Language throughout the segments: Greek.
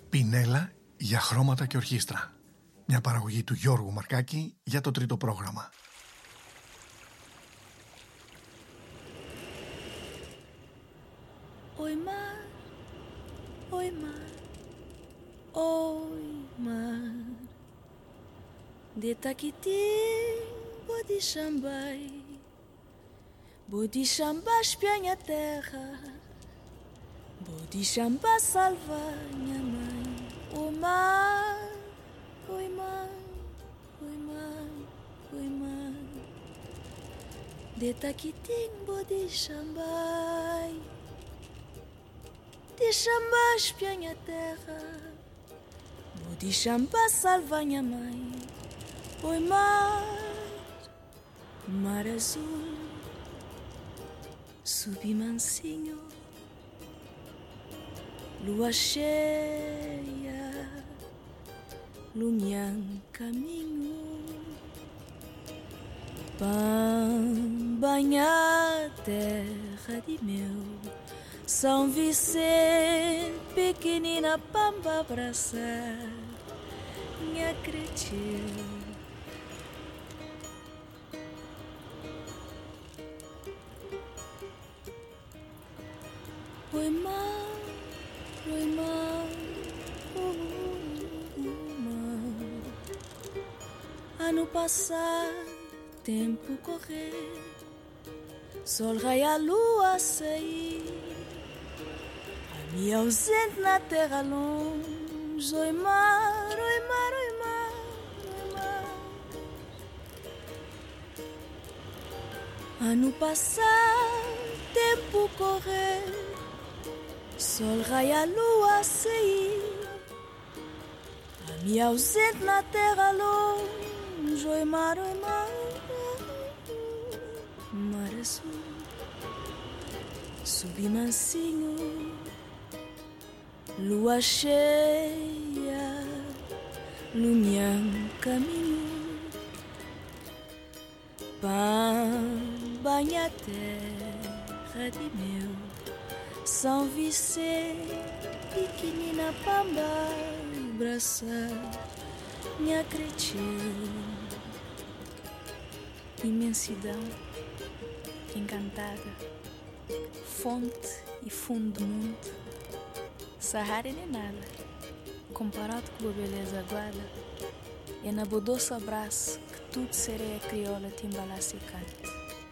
Πινέλα για χρώματα και ορχήστρα. Μια παραγωγή του Γιώργου Μαρκάκη για το τρίτο πρόγραμμα. Oi mar, oi mar, oi mar. De Taquitim, Bodixambai, Bodixambá espia minha terra, Bodixambá salva minha mãe. Oi mar, oi mar, oi mar, oi mar. De Taquitim, Bodixambai, Bodixambá espia minha terra, Bodixambá salva minha mãe. Oi mar, mar azul, subi mansinho, lua cheia, lumiar caminho, banhar terra de meu, São Vicente, pequenina pamba abraçar, minha cretina. Oi mar, oi mar, mar. Ano passar, tempo correr, sol raiar, lua sair. A minha ausente na terra longe. Oi mar, oi mar, oi mar, oi mar. Ano passar, tempo correr, sol raiar, lua sair. A minha ausente na terra longe. Oi mar, mar azul, subi mansinho, lua cheia, lumiar caminho, banha terra de meu, São Vicente, pequenina pamba, abraçar minha cretina. Imensidão encantada, fonte e fundo do mundo. Sahara nem nada, comparado com a beleza aguada. É na doce abraço que tudo sereia crioula te embalaça e canta.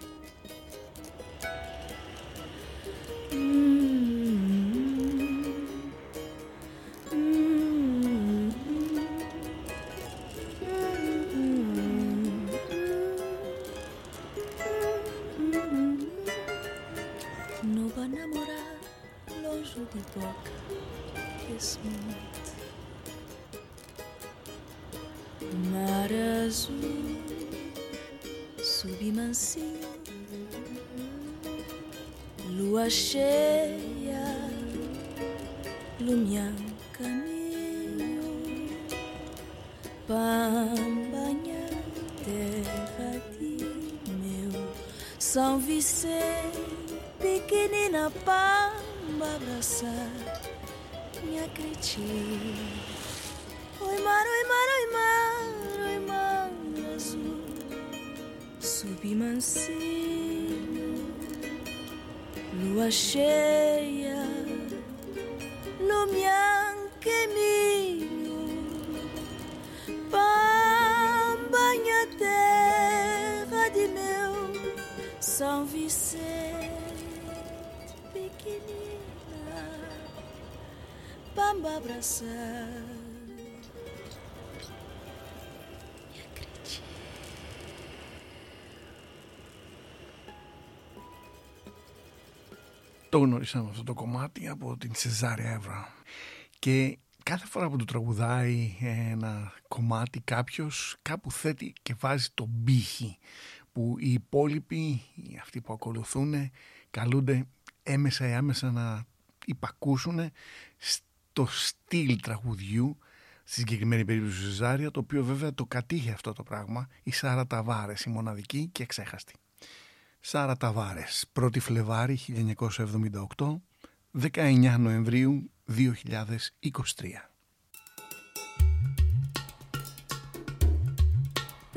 De boca esse mundo, mar azul, subi mansinho, lua cheia, lumiar caminho, banha terra de meu, São Vicente, pequenina pamba, abraçar minha cretina. Oi mar, oi mar, oi mar, oi mar azul, subi mansinho, lua cheia, lumiar caminho, banha terra de meu, São Vicente, pequenina pamba abraçar. Το γνωρίσαμε αυτό το κομμάτι από την Σεζάρια Εύρα και κάθε φορά που του τραγουδάει ένα κομμάτι κάποιος κάπου θέτει και βάζει τον πύχη που οι υπόλοιποι, αυτοί που ακολουθούν, καλούνται έμεσα ή άμεσα να υπακούσουν στο στυλ τραγουδιού, στη συγκεκριμένη περίπτωση του Σεζάρια, το οποίο βέβαια το κατήχε αυτό το πράγμα η Σάρα Ταβάρες, η μοναδική και εξέχαστη. Σάρα Ταβάρες, 1η Φλεβάρη 1978, 19 Νοεμβρίου 2023.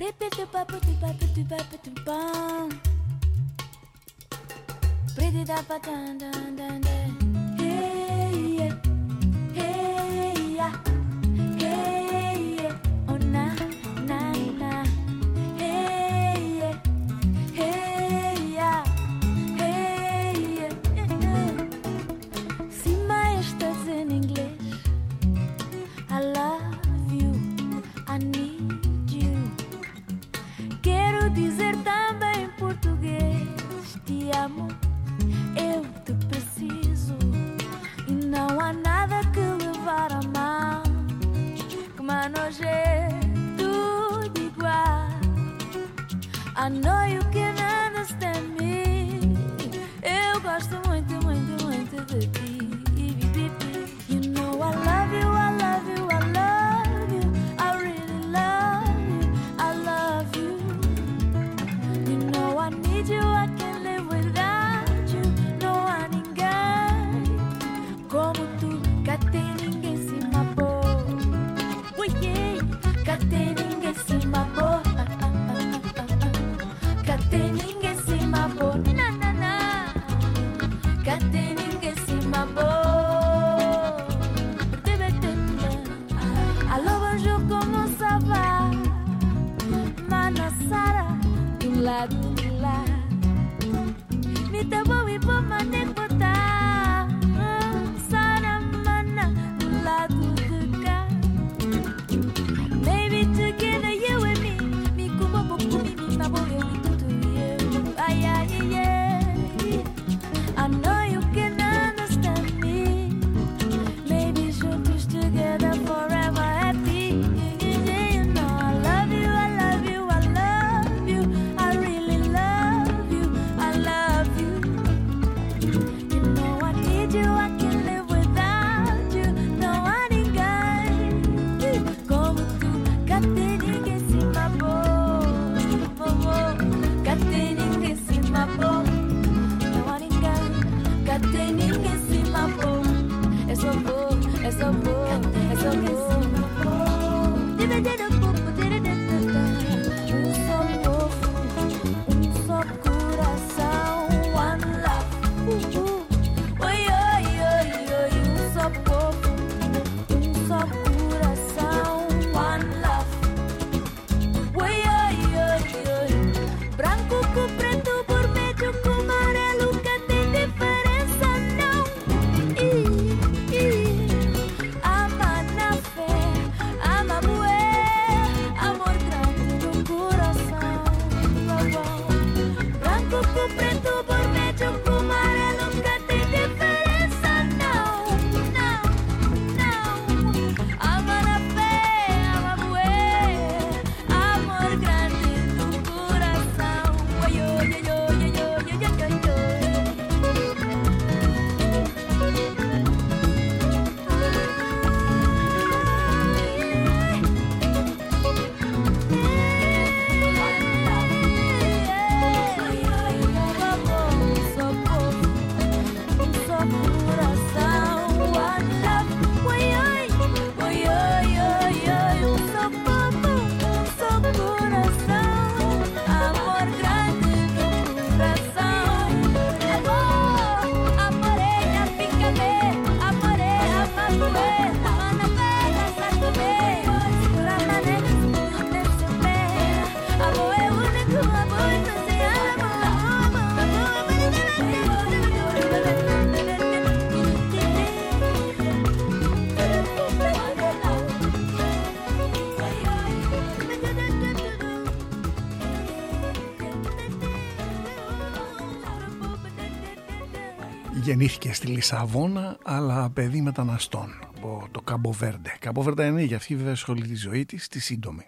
Γεννήθηκε στη Λισαβόνα, αλλά παιδί μεταναστών από το Καμποβέρντε. Καμποβέρντε είναι για αυτή βέβαια σχολή τη ζωή της, τη σύντομη.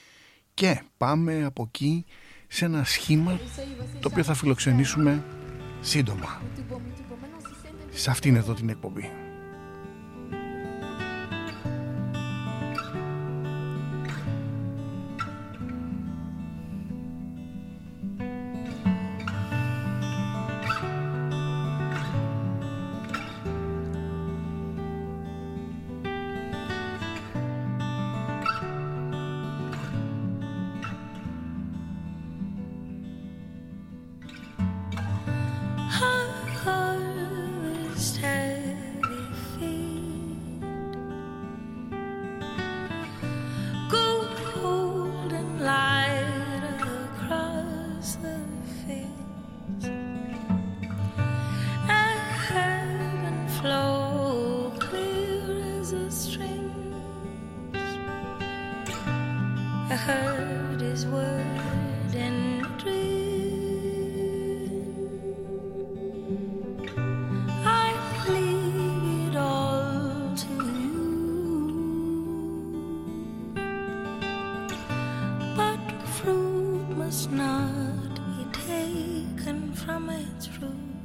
Και πάμε από εκεί σε ένα σχήμα το οποίο θα φιλοξενήσουμε σύντομα σε αυτήν εδώ την εκπομπή. strings. I heard his word in a dream. I leave it all to you, but fruit must not be taken from its root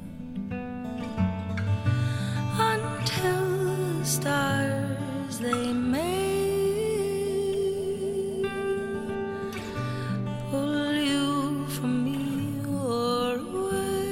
until the stars they may pull you from me or away.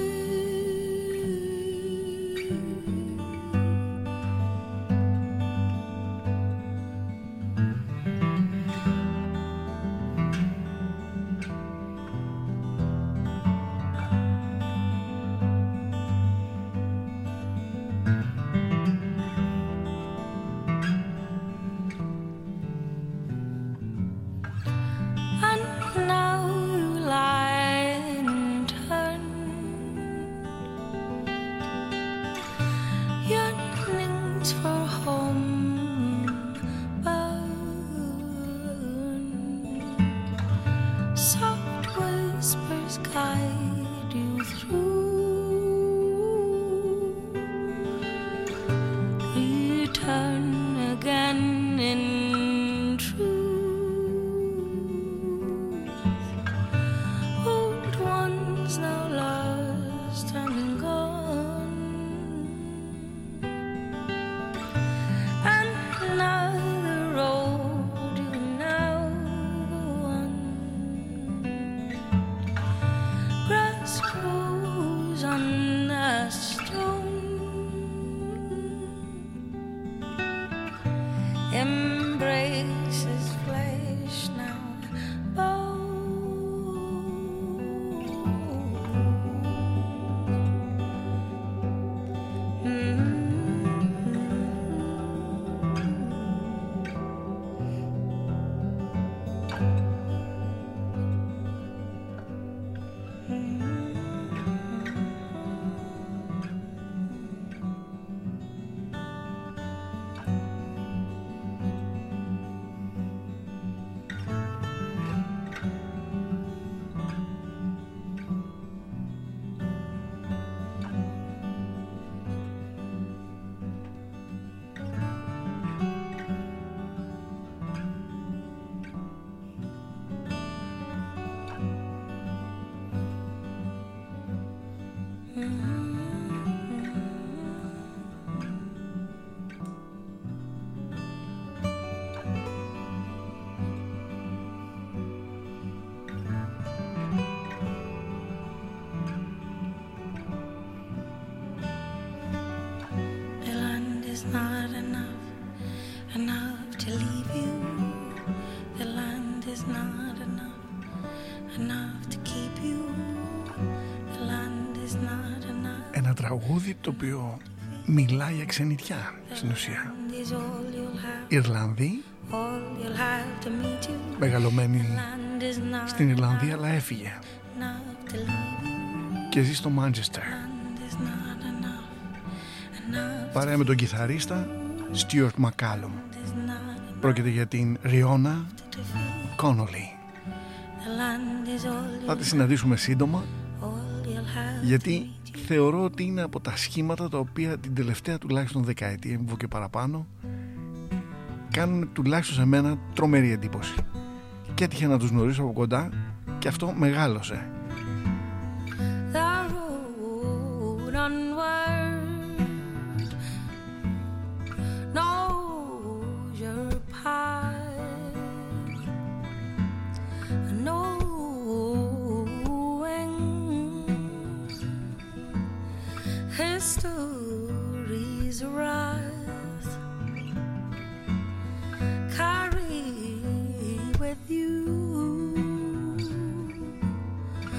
And now you lie and turn, yearnings for home burn. Soft whispers guide you through. Return again in truth. Old ones now lost and gone, and another road you now go on. Grass grows on the stone, embraces flesh now The land is not enough to leave you. The land is not enough to keep you. The land is not enough. Ένα τραγούδι το οποίο μιλάει για ξενιτιά στην ουσία. Ιρλανδοί, μεγαλωμένοι στην Ιρλανδία, αλλά έφυγε και ζει στο Μάντσεστερ παρέα με τον κιθαρίστα Στιούαρτ Μακάλουμ. Πρόκειται για την Ριώνα Κόνολι. Θα τη συναντήσουμε σύντομα, γιατί θεωρώ ότι είναι από τα σχήματα τα οποία την τελευταία τουλάχιστον δεκαετία, μην πω και παραπάνω, κάνουν τουλάχιστον σε μένα τρομερή εντύπωση. Και έτυχε να τους γνωρίσω από κοντά και αυτό μεγάλωσε. History's wrath carry with you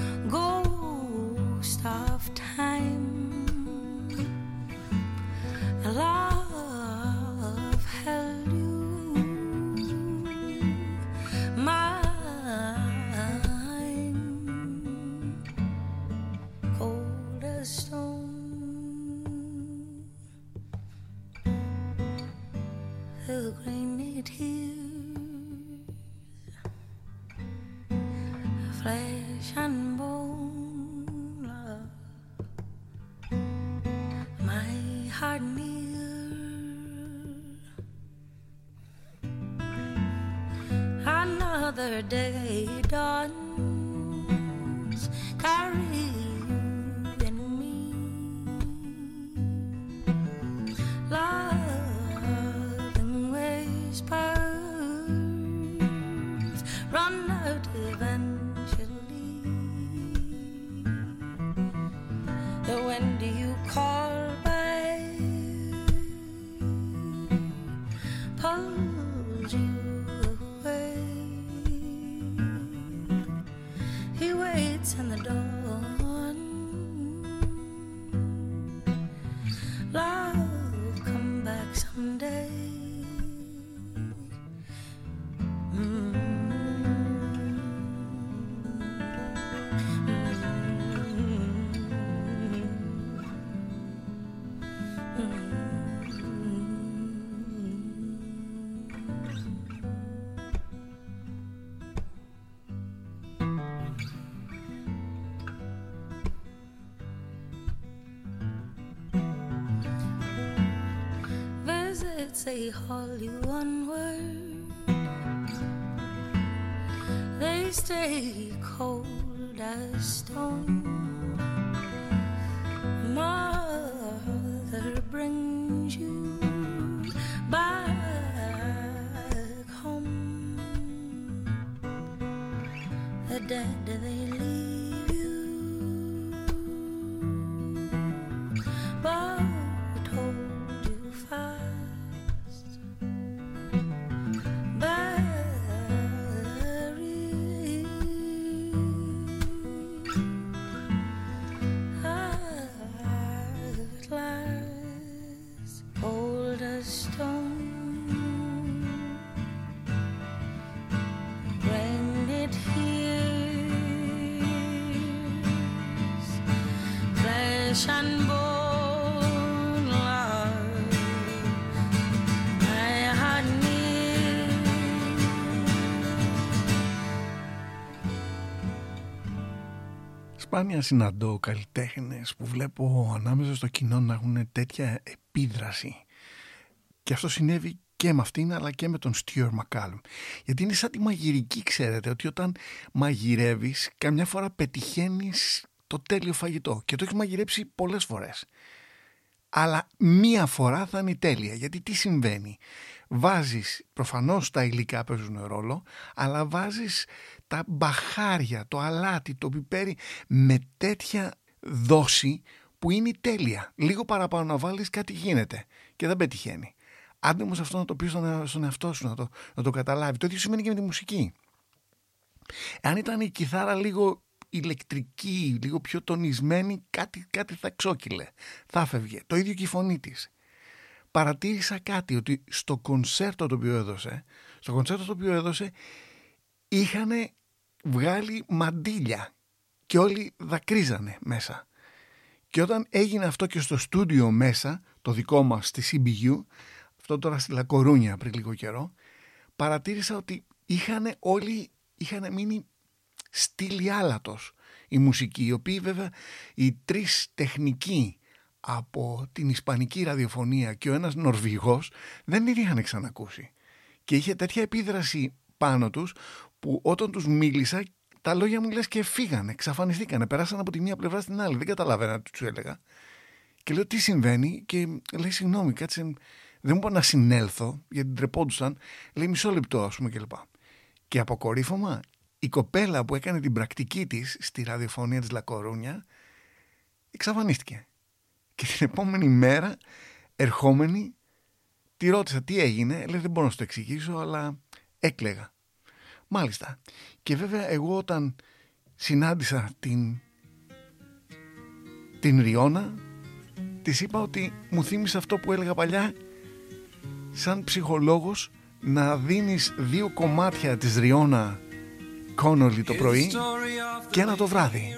granite hills, flesh and bone, love, my heart near. Another day dawns, carry you and me, love and whispers run out eventually. When do you call back? Pulls you away. He waits in the dawn. Love, come back someday. They haul you onward, they stay cold as stone. Mother brings you back home. The dead, they leave you, but hold you fast. And bone, love, my heart near. Σπάνια συναντώ καλλιτέχνες που βλέπω ανάμεσα στο κοινό να έχουν τέτοια επίδραση. Και αυτό συνέβη και με αυτήν αλλά και με τον Stuart McCallum. Γιατί είναι σαν τη μαγειρική, ξέρετε, ότι όταν μαγειρεύεις καμιά φορά πετυχαίνεις το τέλειο φαγητό και το έχεις μαγειρέψει πολλές φορές. Αλλά μία φορά θα είναι η τέλεια. Γιατί τι συμβαίνει? Βάζεις, προφανώς τα υλικά παίζουν ρόλο, αλλά βάζεις τα μπαχάρια, το αλάτι, το πιπέρι με τέτοια δόση που είναι η τέλεια. Λίγο παραπάνω να βάλεις, κάτι γίνεται και δεν πετυχαίνει. Άντε όμως αυτό να το πεις στον εαυτό σου, να το καταλάβει. Το ίδιο σημαίνει και με τη μουσική. Αν ήταν η κιθάρα λίγο ηλεκτρική, λίγο πιο τονισμένη, κάτι θα ξόκυλε, θα φεύγε. Το ίδιο και η φωνή της. Παρατήρησα κάτι, ότι στο κονσέρτο το οποίο έδωσε είχαν βγάλει μαντίλια και όλοι δακρύζανε μέσα. Και όταν έγινε αυτό και στο στούντιο μέσα, το δικό μας στη CBU, αυτό τώρα στη Λακορούνια πριν λίγο καιρό, παρατήρησα ότι όλοι είχαν μείνει στήλοι άλατος η μουσική, οι οποίοι βέβαια οι τρεις τεχνικοί από την ισπανική ραδιοφωνία και ο ένας Νορβηγός δεν την είχαν ξανακούσει. Και είχε τέτοια επίδραση πάνω τους που όταν τους μίλησα τα λόγια μου λες και φύγανε, εξαφανιστήκανε, περάσαν από τη μία πλευρά στην άλλη, δεν καταλάβαινα τι τους έλεγα. Και λέω τι συμβαίνει και λέει συγγνώμη, κάτσε, δεν μπορώ να συνέλθω γιατί ντρεπόντουσαν, λέει μισό λεπτό ας πούμε κλπ. Και αποκορύφωμα η κοπέλα που έκανε την πρακτική της στη ραδιοφωνία της Λακορούνια εξαφανίστηκε. Και την επόμενη μέρα ερχόμενη τη ρώτησα τι έγινε, λέει δεν μπορώ να σου το εξηγήσω αλλά έκλαιγα. Μάλιστα. Και βέβαια εγώ όταν συνάντησα την Ριώνα της είπα ότι μου θύμισε αυτό που έλεγα παλιά σαν ψυχολόγος, να δίνεις 2 κομμάτια της Ριώνα Κόνολι το πρωί και ένα το βράδυ.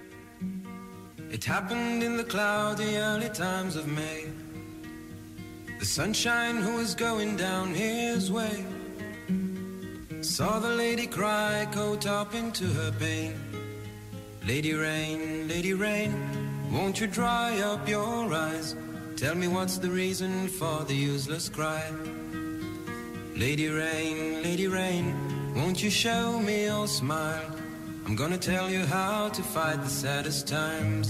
It happened in the cloudy early times of May. The sunshine who was going down his way saw the lady cry, coat up into her pain. Lady rain, won't you dry up your eyes? Tell me what's the reason for the useless cry? Lady rain, won't you show me your smile? I'm gonna tell you how to fight the saddest times.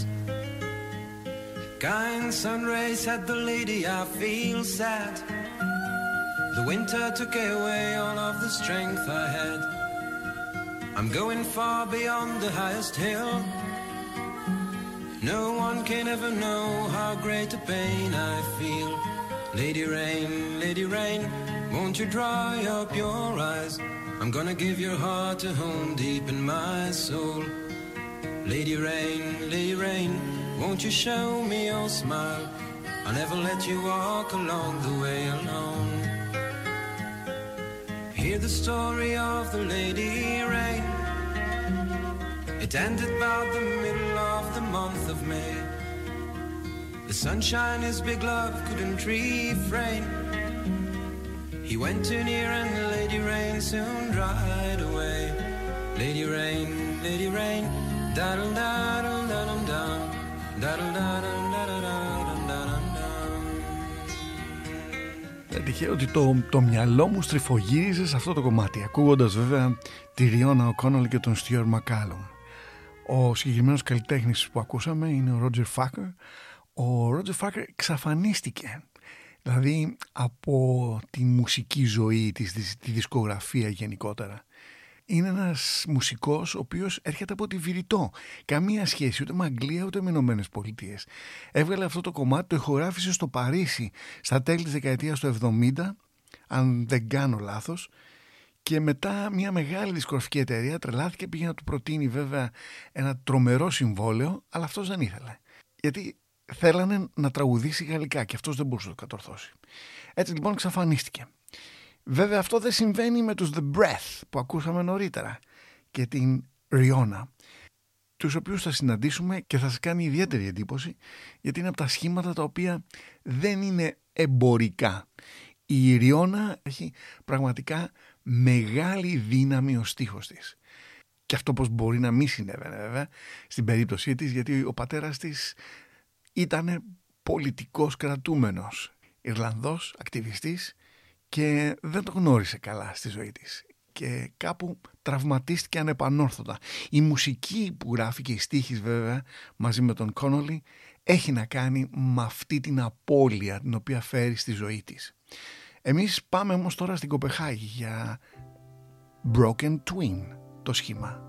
Kind sun rays had the lady, I feel sad. The winter took away all of the strength I had. I'm going far beyond the highest hill. No one can ever know how great a pain I feel. Lady rain, won't you dry up your eyes? I'm gonna give your heart a home deep in my soul. Lady rain, won't you show me your smile? I'll never let you walk along the way alone. Hear the story of the Lady Rain. It ended about the middle of the month of May. The sunshine his big love couldn't refrain. He went too near and the Lady Rain soon dried away. Lady rain, daddle daddle daddle down, daddle daddle daddle daddle daddle down. Τυχαίο ότι το μυαλό μου στριφογύριζε σε αυτό το κομμάτι, ακούγοντας βέβαια τη Ριώνα O'Connell και τον Στιουαρτ Μακάλουμ. Ο συγκεκριμένος καλλιτέχνης που ακούσαμε είναι ο Ρότζερ Φάκερ. Ο Ρότζερ Φάκερ εξαφανίστηκε, δηλαδή από τη μουσική ζωή της, τη δισκογραφία γενικότερα. Είναι ένας μουσικός ο οποίος έρχεται από τη Βηρητό. Καμία σχέση ούτε με Αγγλία ούτε με Ηνωμένες Πολιτείες. Έβγαλε αυτό το κομμάτι, το ηχογράφησε στο Παρίσι στα τέλη της δεκαετίας του 70, αν δεν κάνω λάθος. Και μετά μια μεγάλη δισκογραφική εταιρεία τρελάθηκε, πήγε να του προτείνει βέβαια ένα τρομερό συμβόλαιο, αλλά αυτός δεν ήθελε. Γιατί θέλανε να τραγουδήσει γαλλικά και αυτός δεν μπορούσε να το κατορθώσει. Έτσι λοιπόν εξαφανίστηκε. Βέβαια αυτό δεν συμβαίνει με τους The Breath που ακούσαμε νωρίτερα και την Ριώνα, τους οποίους θα συναντήσουμε και θα σας κάνει ιδιαίτερη εντύπωση, γιατί είναι από τα σχήματα τα οποία δεν είναι εμπορικά. Η Ριώνα έχει πραγματικά μεγάλη δύναμη ο στίχος της. Και αυτό πως μπορεί να μην συνέβαινε βέβαια στην περίπτωσή της, γιατί ο πατέρας της ήταν πολιτικός κρατούμενος, Ιρλανδός, ακτιβιστής, και δεν το γνώρισε καλά στη ζωή της και κάπου τραυματίστηκε ανεπανόρθωτα. Η μουσική που γράφει και οι στίχοι βέβαια μαζί με τον Connolly έχει να κάνει με αυτή την απώλεια την οποία φέρει στη ζωή της. Εμείς πάμε όμως τώρα στην Κοπεχάγη για Broken Twin, το σχήμα.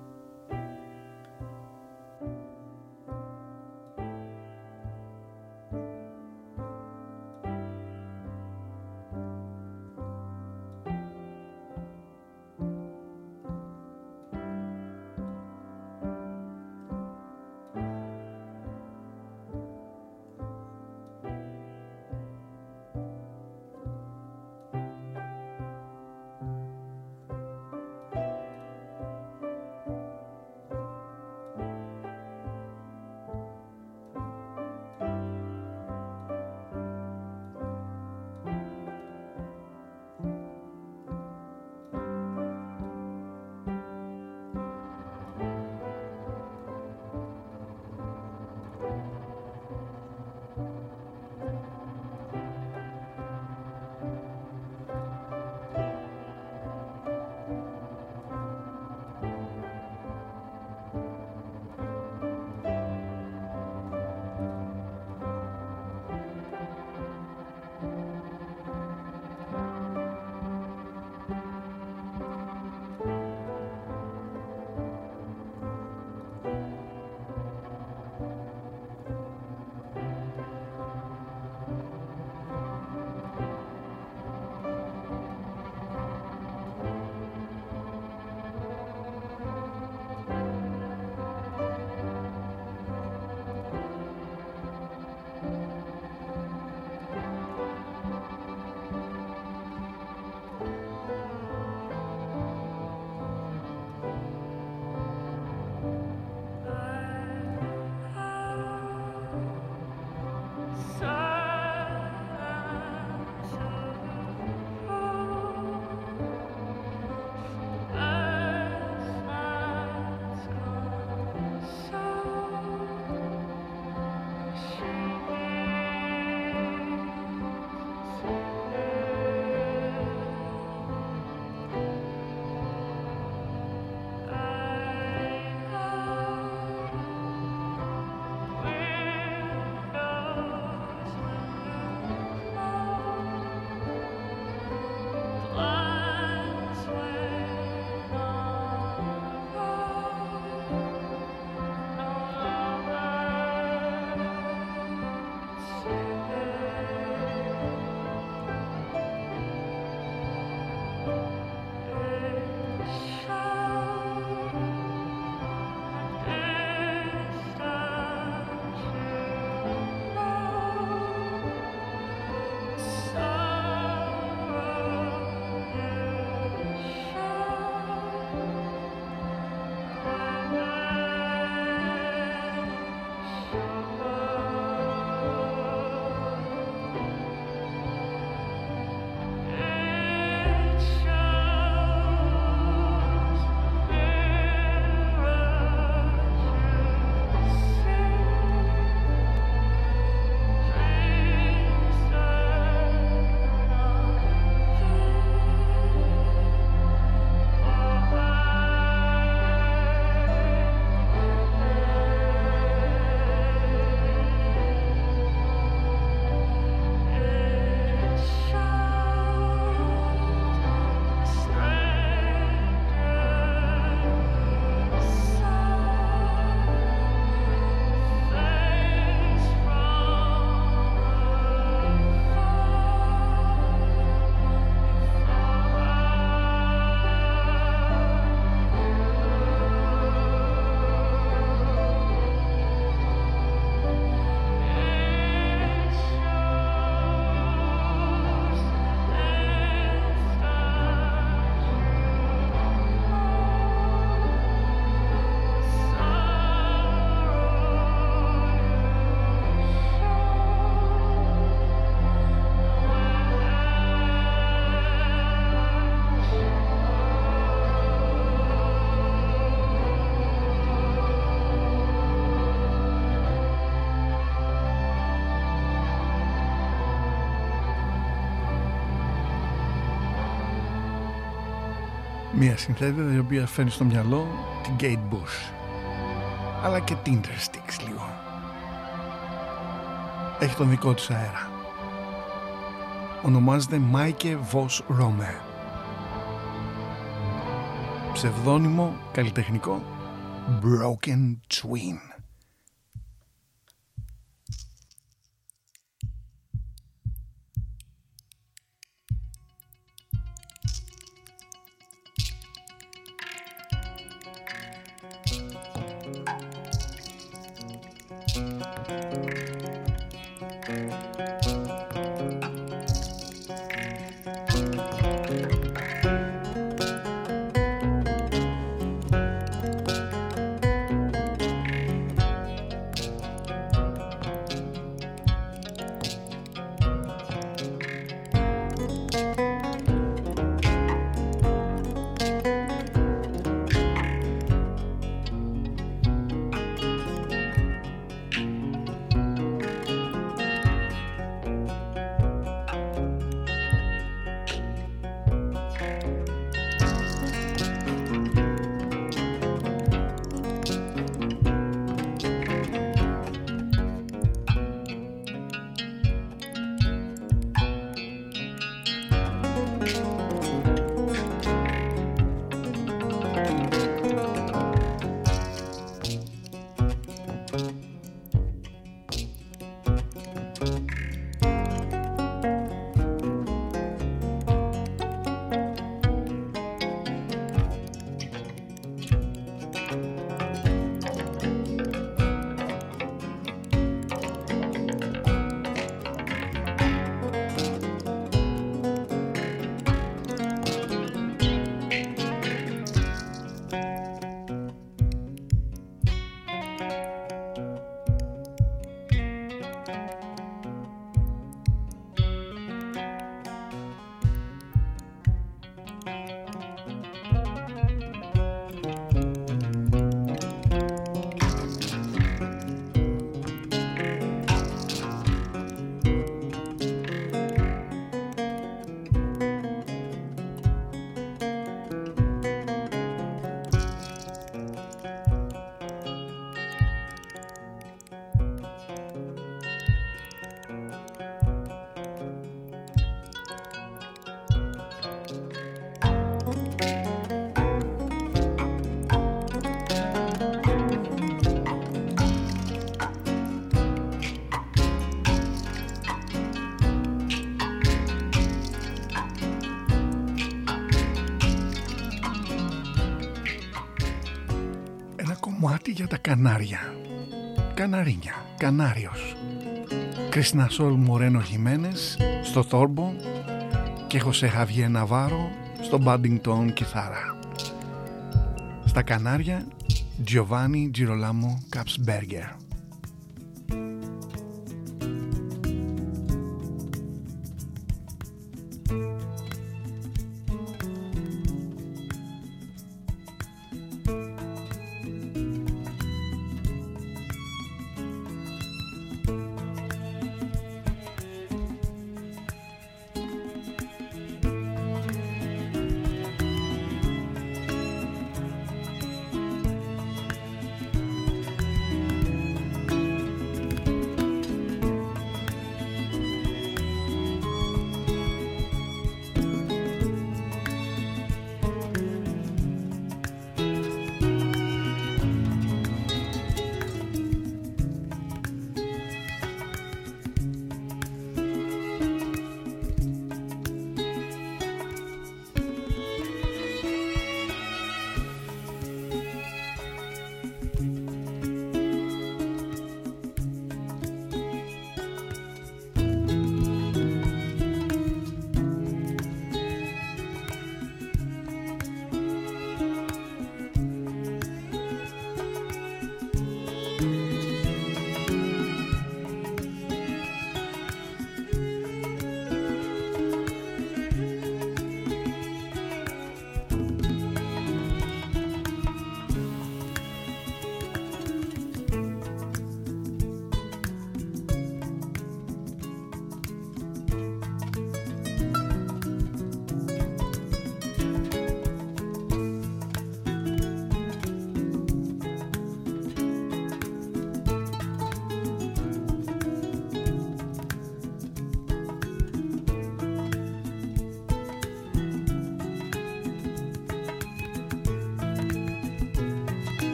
Μία συνθέτητα η οποία φέρνει στο μυαλό την Kate Bush, αλλά και την Interstix λίγο. Έχει τον δικό της αέρα. Ονομάζεται Maike Vos Rome. Ψευδώνυμο καλλιτεχνικό Broken Twin. Κομμάτι για τα Κανάρια. Καναρίνια, Κανάριος. Κριστινασόλ Μορένο Χιμένες στο Θόρμπο και Χωσέ Χαβιέ Ναβάρο στο Μπάντινγκτον κιθάρα. Στα Κανάρια Τζιοβάνι Τζιρολάμο Καψμπέργκερ.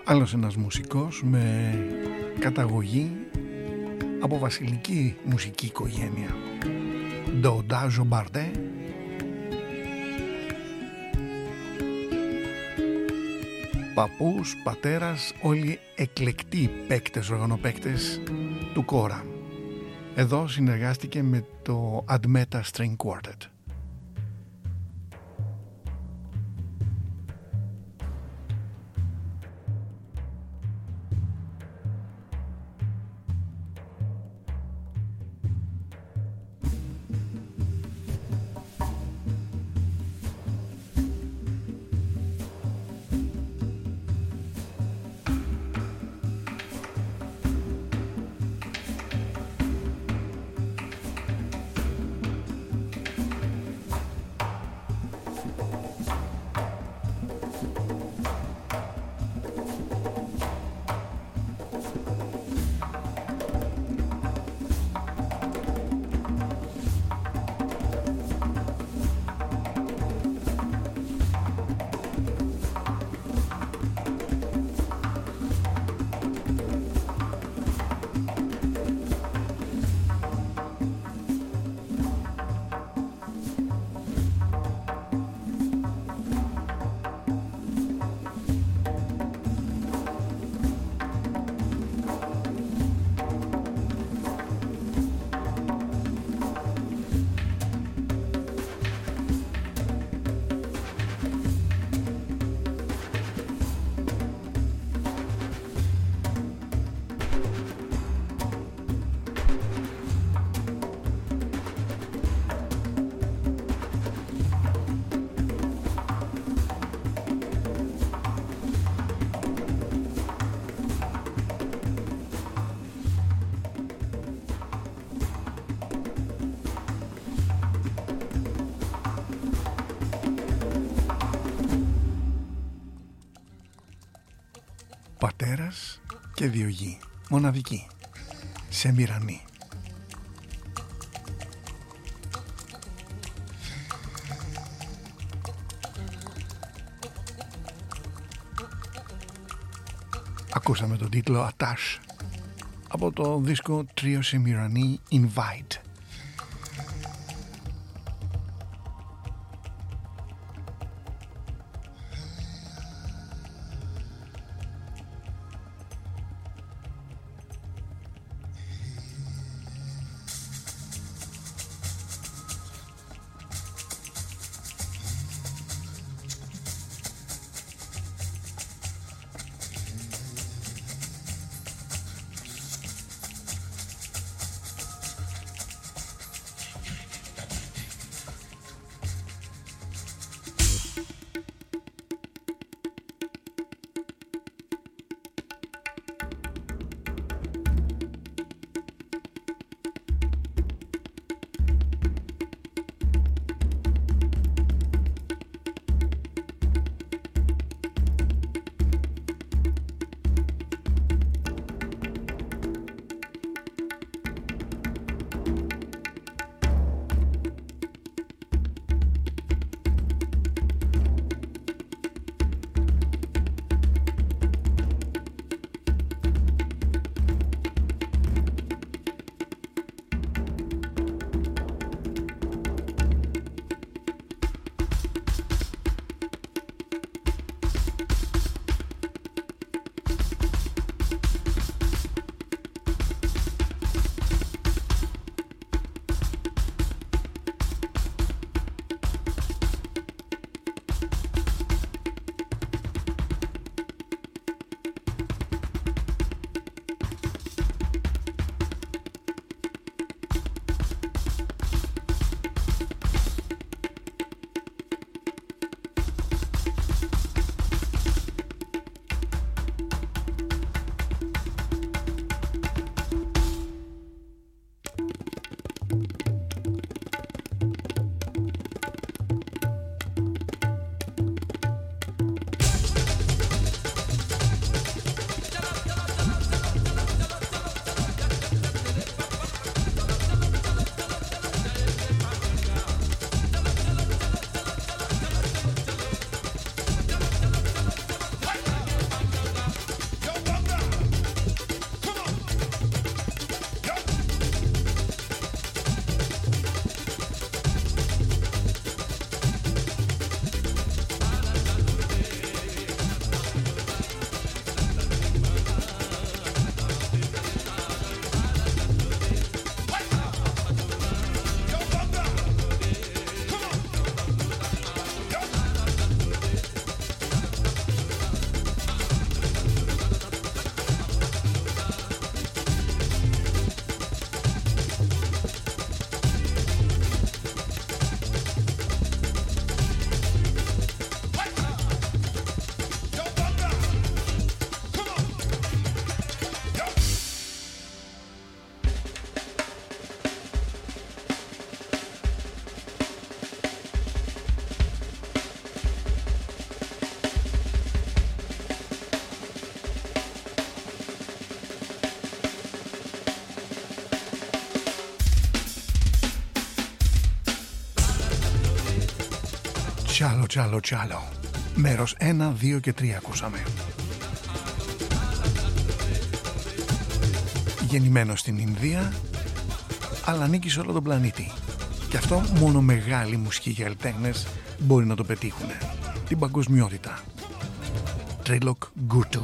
Άλλος ένας μουσικός με καταγωγή από βασιλική μουσική οικογένεια. Ντοντάζο Μπαρντέ. Παππούς, πατέρας, όλοι εκλεκτοί παίκτες, οργανοπαίκτες του κόρα. Εδώ συνεργάστηκε με το Admeta String Quartet. Πατέρας και δύο γη, μοναδική, σε Μυρανή. Ακούσαμε τον τίτλο Attach από το δίσκο Trio Semiramis Invite. Τσάλο. Μέρος 1, 2 και 3 ακούσαμε. Γεννημένο στην Ινδία, αλλά ανήκει σε όλο τον πλανήτη. Και αυτό μόνο μεγάλοι μουσικοί καλλιτέχνες μπορεί να το πετύχουν. Την παγκοσμιότητα. Trilok Gurtu.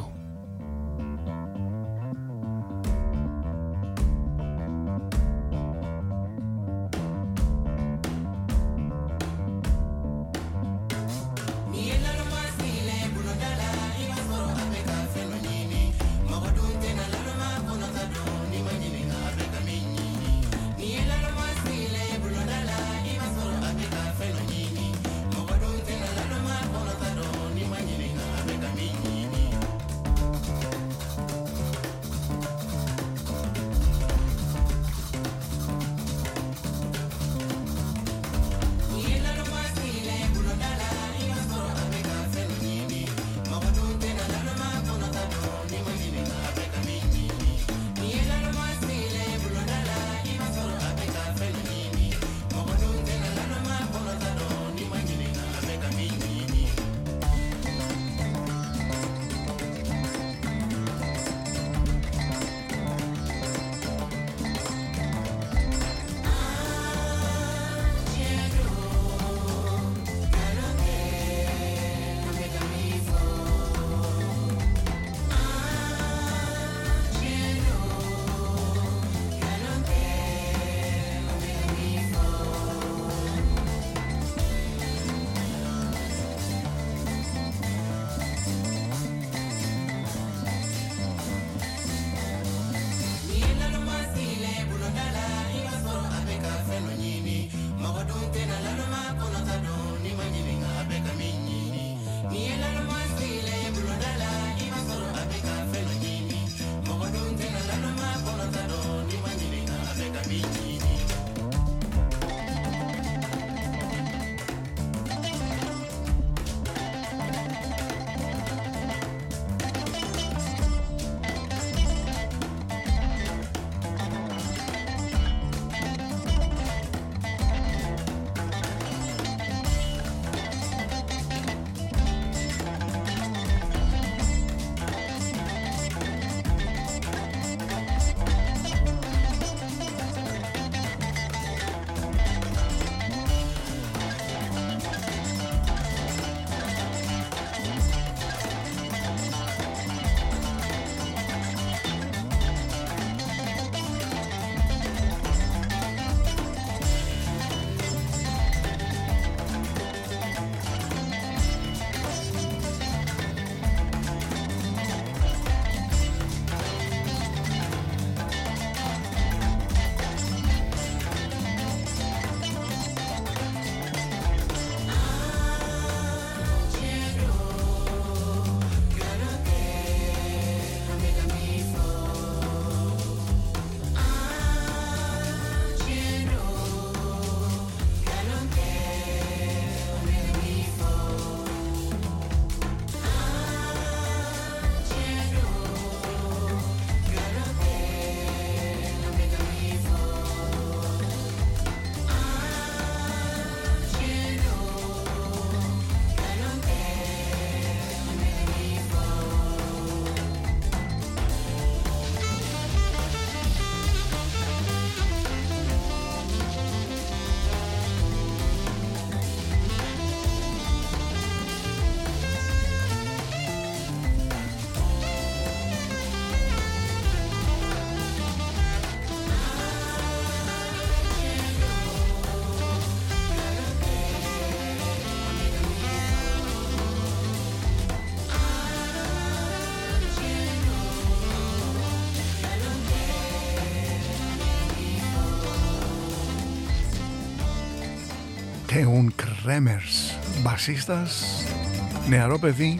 Teun Kremers, μπασίστας, νεαρό παιδί,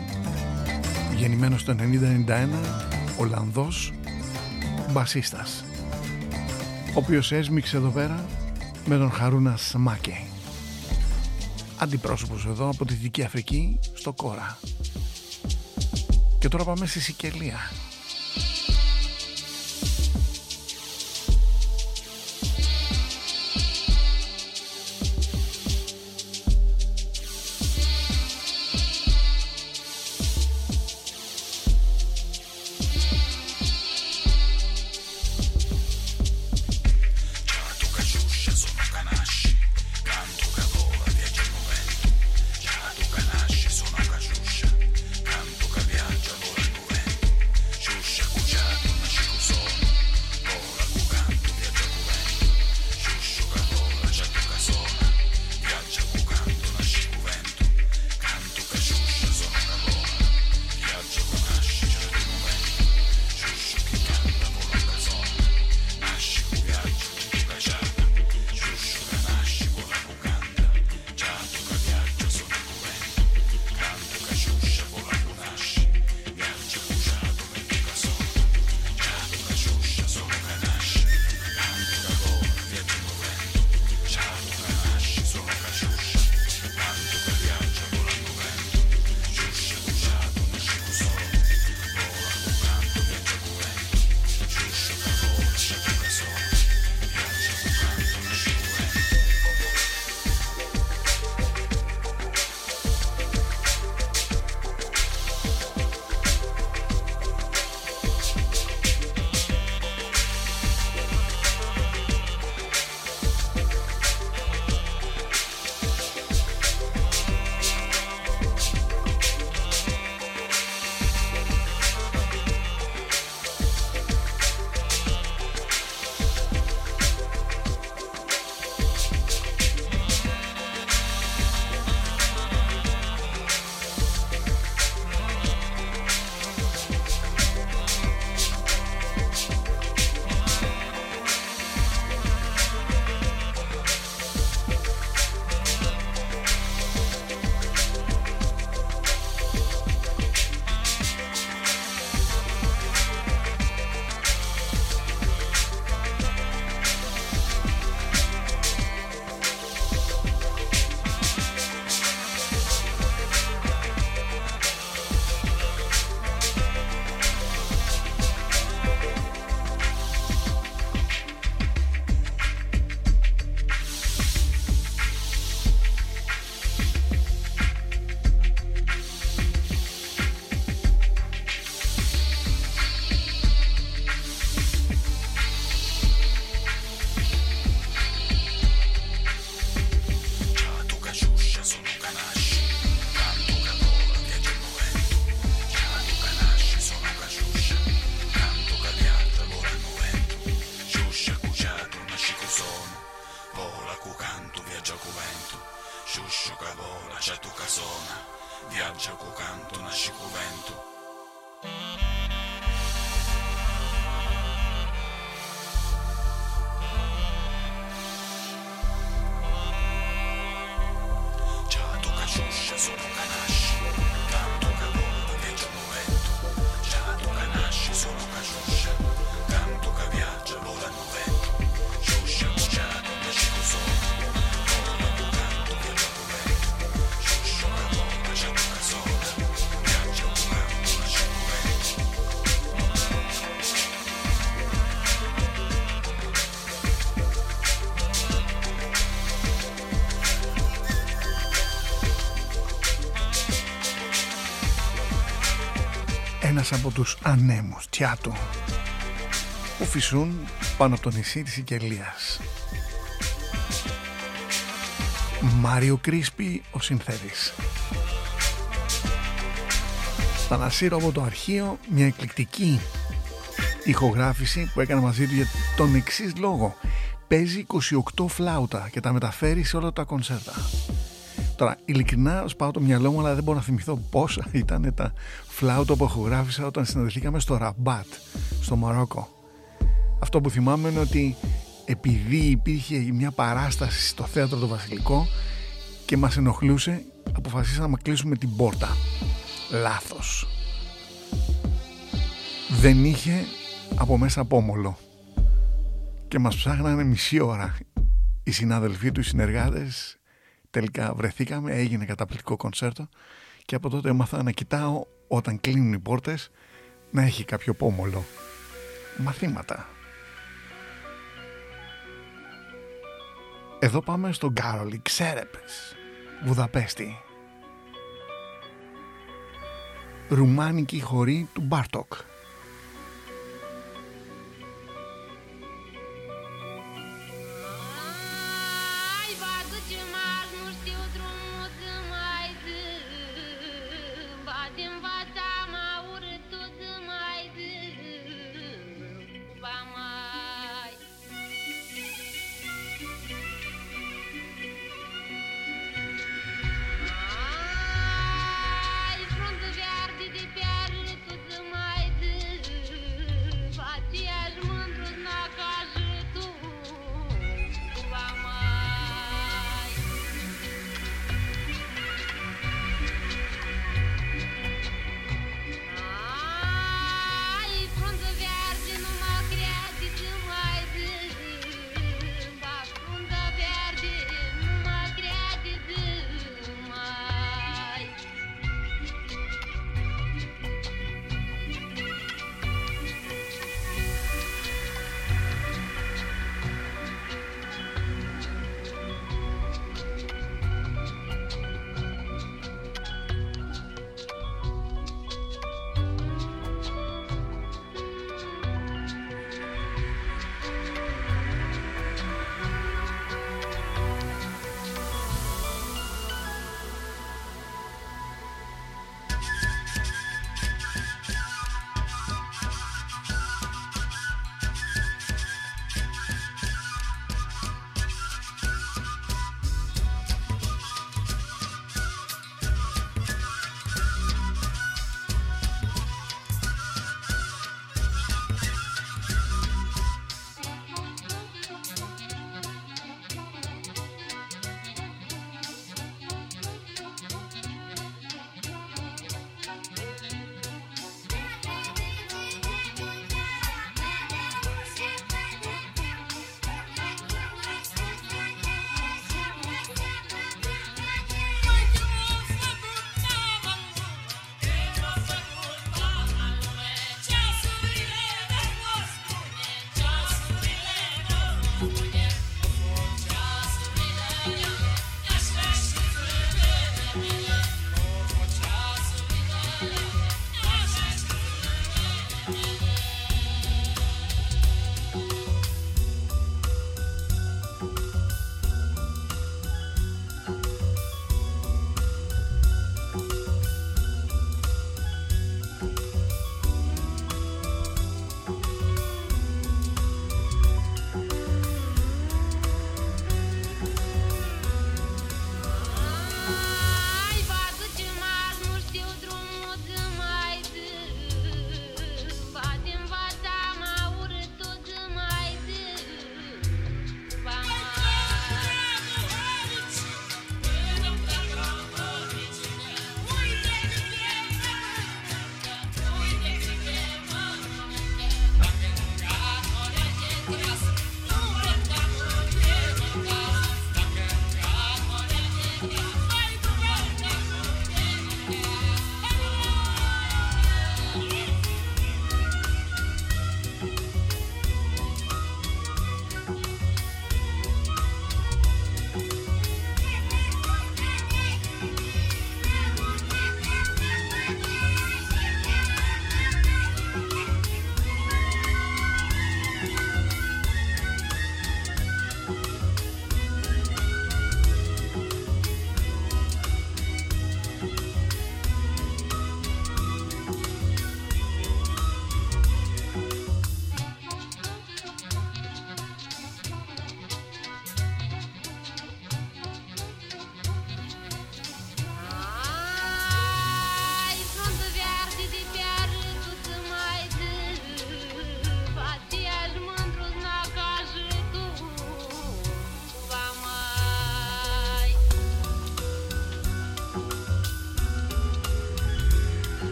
γεννημένος το 1991, Ολλανδός, μπασίστας, ο οποίος έσμιξε εδώ πέρα με τον Χαρούνα Σμάκε, αντιπρόσωπος εδώ από τη Δυτική Αφρική στο Κόρα. Και τώρα πάμε στη Σικελία. canto nasce con vento. Già tocca ciuscia solo canasci, canto calore viaggio movento. Già tocca nasce solo ciuscia, canto che viaggia volano vento. Ciuscia cucciato nasce con sole, vola tu canto viaggio movento. Ciuscia calore già tocca sola, viaggio volando nasce con vento. Ένας από τους ανέμους, Τιάτο, που φυσούν πάνω από το νησί της Σικελίας. Μάριο Κρίσπη, ο συνθέτης. Θα ανασύρω από το αρχείο μια εκπληκτική ηχογράφηση που έκανα μαζί του για τον εξής λόγο. Παίζει 28 φλάουτα και τα μεταφέρει σε όλα τα κονσέρτα. Τώρα, ειλικρινά σπάω το μυαλό μου, αλλά δεν μπορώ να θυμηθώ πόσα ήταν τα φλάουτα που ηχογράφησα όταν συναντηθήκαμε στο Ραμπάτ, στο Μαρόκο. Αυτό που θυμάμαι είναι ότι επειδή υπήρχε μια παράσταση στο θέατρο το Βασιλικό και μας ενοχλούσε, αποφασίσαμε να κλείσουμε την πόρτα. Λάθος. Δεν είχε από μέσα πόμολο και μας ψάχνανε μισή ώρα οι συνάδελφοί του, οι συνεργάτες. Τελικά βρεθήκαμε, έγινε καταπληκτικό κονσέρτο και από τότε έμαθα να κοιτάω όταν κλείνουν οι πόρτες να έχει κάποιο πόμολο. Μαθήματα. Εδώ πάμε στον Γκάρολι Ξέρεπες, Βουδαπέστη. Ρουμάνικη χορή του Μπάρτοκ. Ai, frunze verdi de piară, tu mai de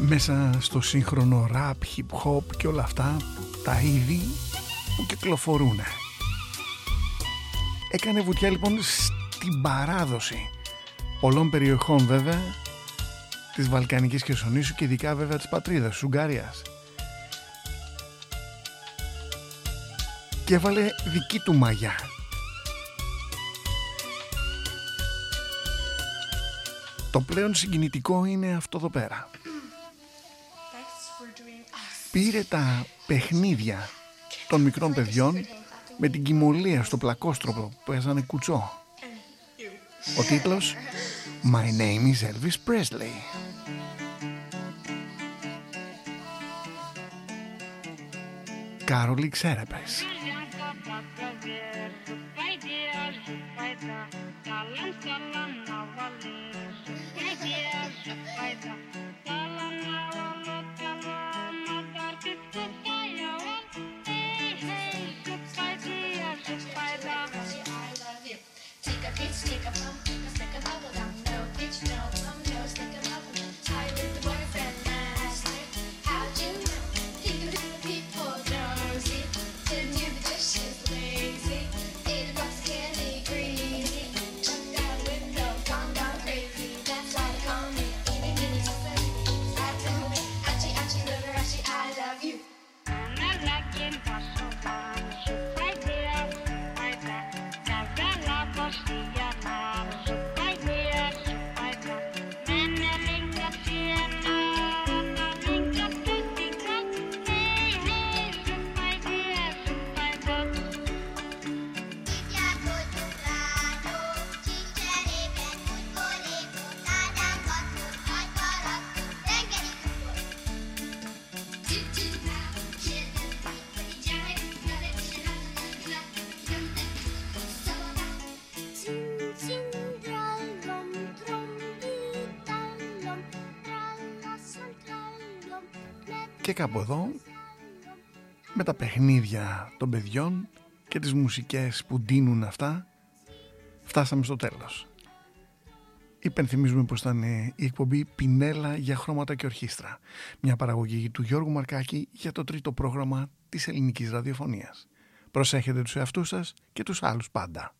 μέσα στο σύγχρονο rap, hip hop και όλα αυτά τα είδη που κυκλοφορούν. Έκανε βουτιά λοιπόν στην παράδοση πολλών περιοχών βέβαια της Βαλκανικής Χερσονήσου και ειδικά βέβαια της πατρίδας της Ουγγαρίας, και έβαλε δική του μαγιά. Το πλέον συγκινητικό είναι αυτό εδώ πέρα. Πήρε τα παιχνίδια των μικρών παιδιών με την κυμολία στο πλακόστροπο που παίζανε κουτσό. Ο τίτλος My name is Elvis Presley. Κάρολη Ξέρεπες. Και κάπου εδώ, με τα παιχνίδια των παιδιών και τις μουσικές που ντύνουν αυτά, φτάσαμε στο τέλος. Υπενθυμίζουμε πως ήταν η εκπομπή Πινέλα για χρώματα και ορχήστρα, μια παραγωγή του Γιώργου Μαρκάκη για το τρίτο πρόγραμμα της ελληνικής ραδιοφωνίας. Προσέχετε τους εαυτούς σας και τους άλλους πάντα.